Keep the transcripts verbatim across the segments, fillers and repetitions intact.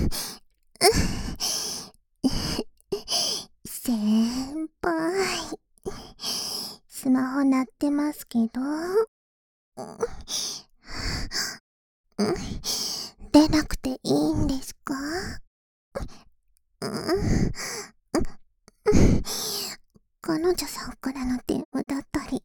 先輩、スマホ鳴ってますけど、出なくていいんですか？彼女さんからの電話だったり。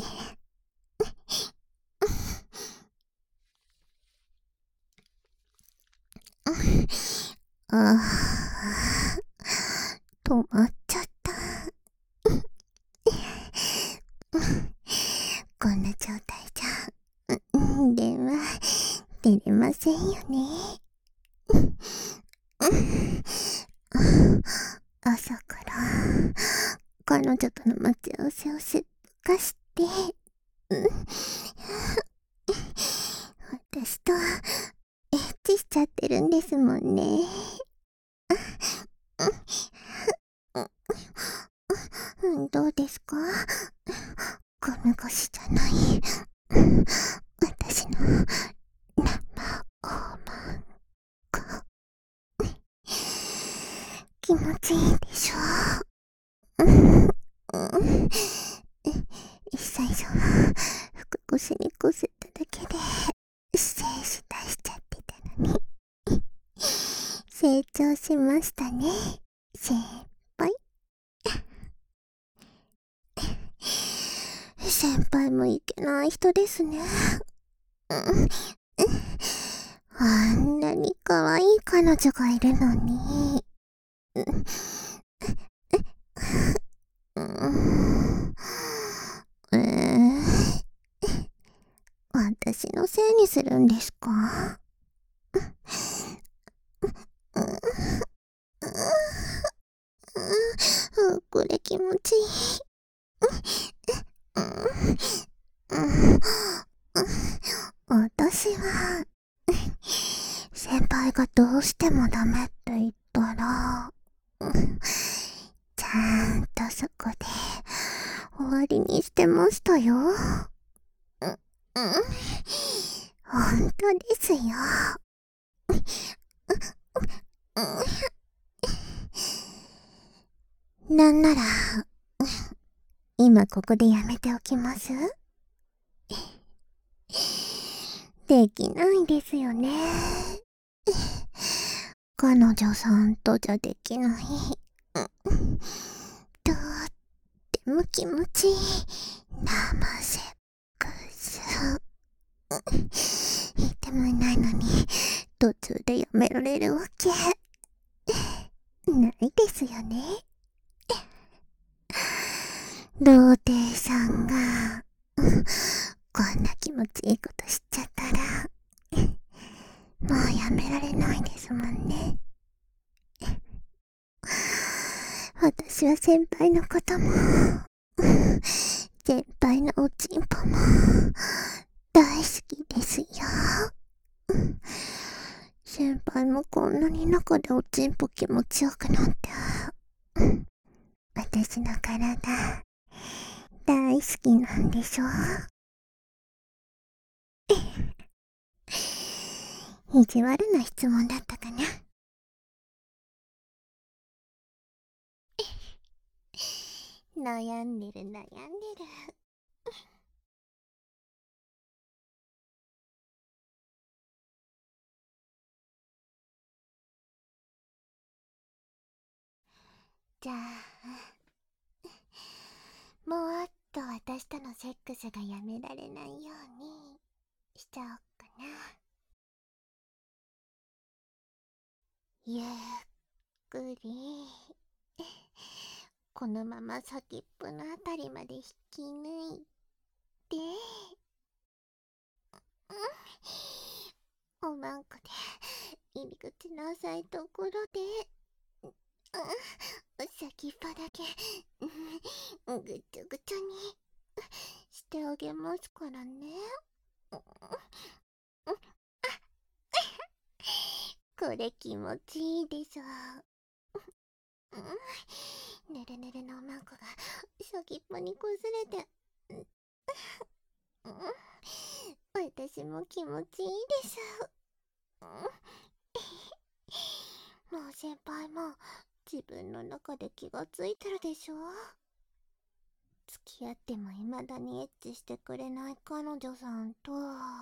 ああ、止まっちゃった。こんな状態じゃ、電話出れませんよね。朝から彼女との待ち合わせをすっぽかして、私とエッチしちゃってるんですもんね。どうですか？ゴム越しじゃない私の生オーマンが気持ちいいでしょ？最初は服腰にこすっただけで精子出しちゃってたのに成長しましたね、先輩。先輩もいけない人ですね。あんなに可愛い彼女がいるのに。えー、私のせいにするんですか？これ気持ちいい。私は先輩がどうしてもダメって言ったら、ちゃんとそこで終わりにしてましたよ。本当ですよ。なんなら今ここでやめておきます？できないですよね。彼女さんとじゃできない。とっても気持ちいい生セックス。言ってもいないのに途中でやめられるわけないですよね。童貞さんがこんな気持ちいいことしちゃったらもうやめられないですもんね。私は先輩のことも先輩のおちんぽも大好きですよ。先輩もこんなに中でおちんぽ気持ちよくなって私の体大好きなんでしょ？意地悪な質問だったかな。悩んでる悩んでる。じゃあもっと私とのセックスがやめられないようにしちゃおうかな。ゆっくりこのまま先っぽのあたりまで引き抜いて、おまんこで入り口の浅いところで、うん、先っぽだけうんぐちょぐちょにしてあげますからね。これ気持ちいいでしょ？ぬるぬるのおまんこが先っぽにこすれて、私も気持ちいいでしょ？ 先輩も自分の中で気がついてるでしょ。付き合っても未だにエッチしてくれない彼女さんと、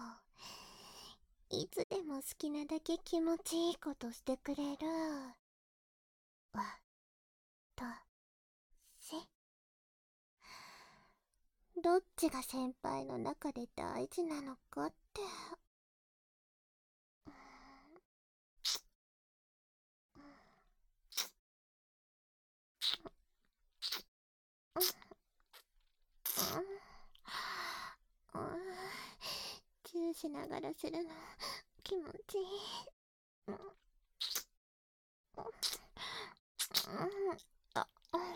いつでも好きなだけ気持ちいいことしてくれるわたし、どっちが先輩の中で大事なのかって。チューしながらするの気持ちいい。あ、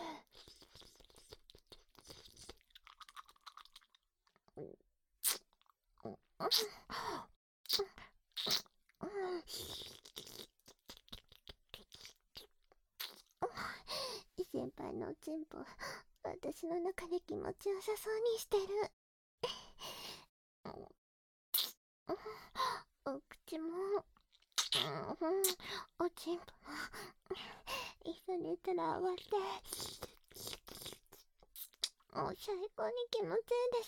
先輩のおちんぽ、私の中で気持ちよさそうにしてる。お口も、おちんぽも一緒にいたら上がって、もう最高に気持ちいいです。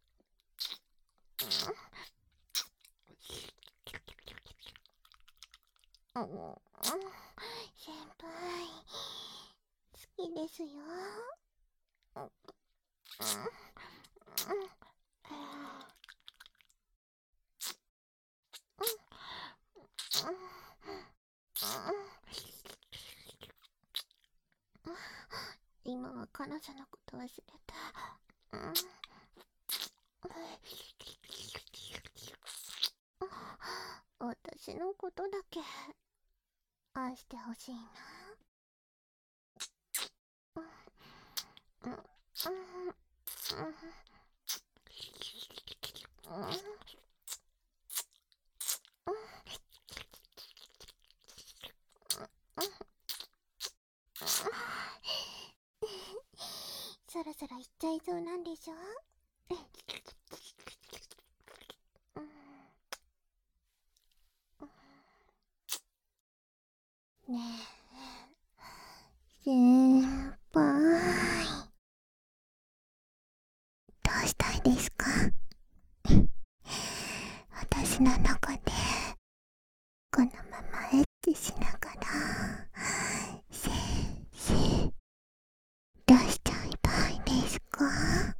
先輩好きですよ。今は彼女のこと忘れた。私のことだけ愛してほしいな。そろそろ行っちゃいそうなんでしょ。ねえ先輩、どうしたいですか？私の中でこのままエッチしながらせーせー出しちゃいたいですか？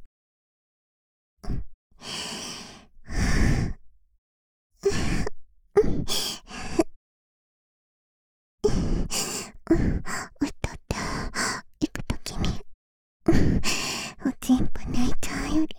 歌って行くときにおちんぽ抜いちゃうより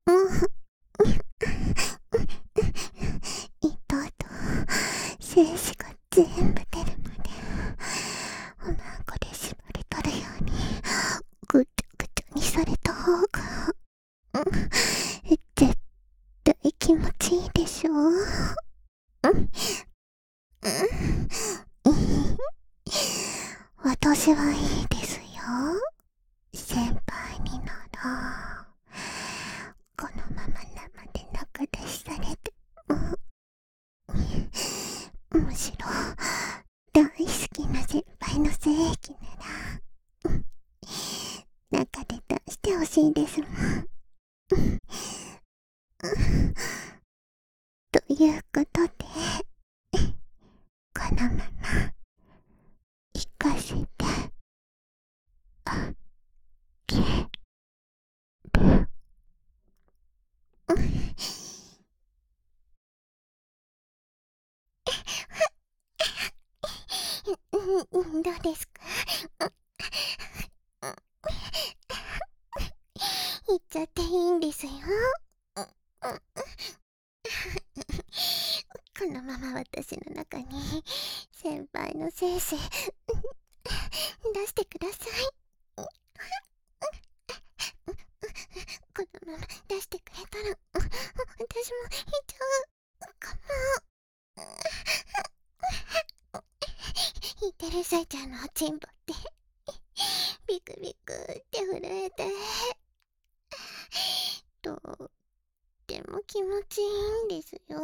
糸と精子が全部出るまでおまんこで縛り取るようにぐちゃぐちゃにされた方が絶対気持ちいいでしょ。私はいいですよ。先輩にならこのまま生で中出しされてむしろ大好きな先輩の性器なら中で出してほしいですもん。ということでこのまま行かせてあげる。どうですか？言っちゃっていいんですよ。このまま私の中に先輩の精子出してください。このまま出してくれたら私もいっちゃうかも。引いてるさいちゃんのおちんぽってビクビクって震えてとっても気持ちいいんですよ。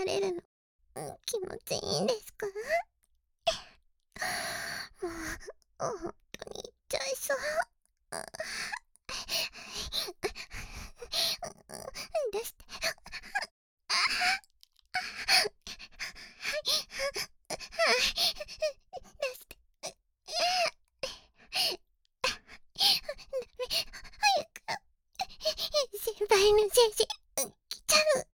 られるの、うん、気持ちいいんですか？もう、本当に言っちゃいそう。出して。出して。早く。先輩の精子、来ちゃう。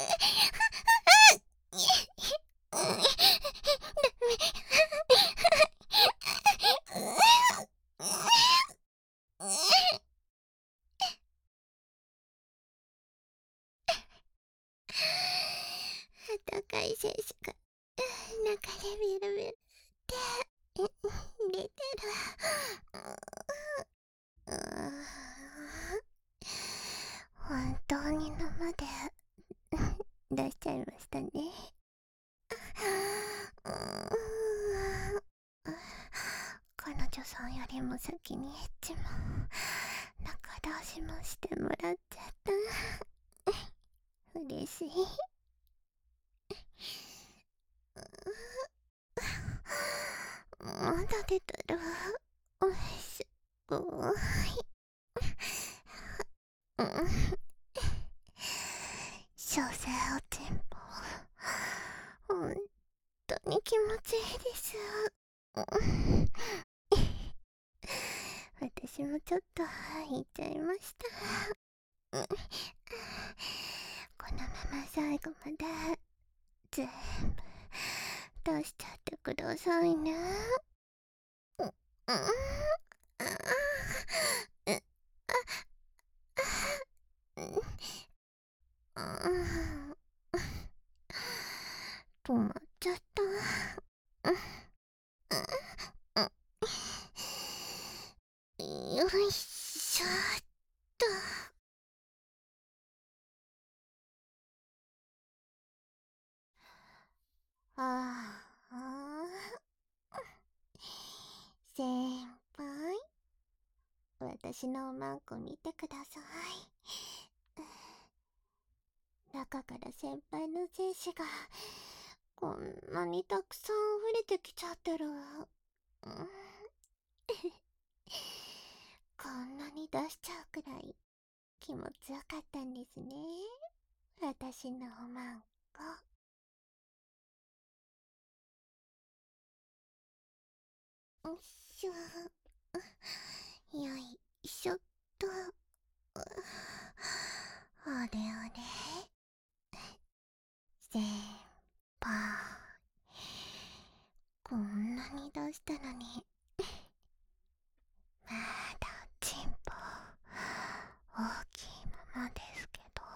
高い精子が中でビルビルって出てる。本当に生で出しちゃいましたね。彼女さんよりも先にエッチも中出しもしてもらっちゃった。嬉しい。まだ出てる。おいしょ。小生おちんぽ、本当に気持ちいいです。私もちょっと言っちゃいました。このまま最後まで全部出しちゃってくださいね。うん、止まっちゃった。よいしょっと。ああ、先輩、私のおまんこ見てください。中から先輩の精子がこんなにたくさん溢れてきちゃってる。こんなに出しちゃうくらい気持ちよかったんですね、私のおまんこ。よいしょ。よいしょっと。あれあれ、先輩、こんなに出したのにまだチンポ大きいままですけど。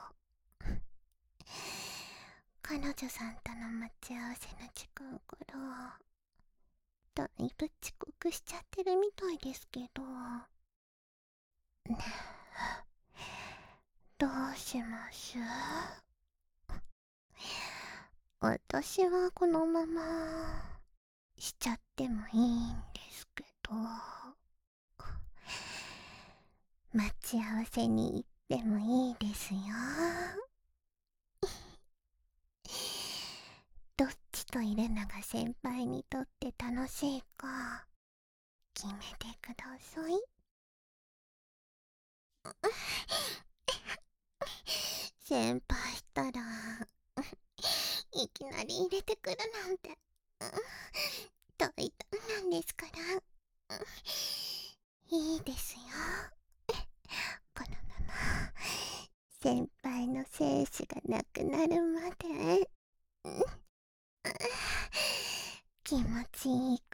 彼女さんとの待ち合わせの時間からだいぶ遅刻しちゃってるみたいですけど、ねえ、どうしましょう？私はこのまましちゃってもいいんですけど、待ち合わせに行ってもいいですよ。どっちといるのが先輩にとって楽しいか決めてください。先輩ったらいきなり入れてくるなんて大胆なんですから。いいですよ、このまま先輩の精子がなくなるまで気持ちいい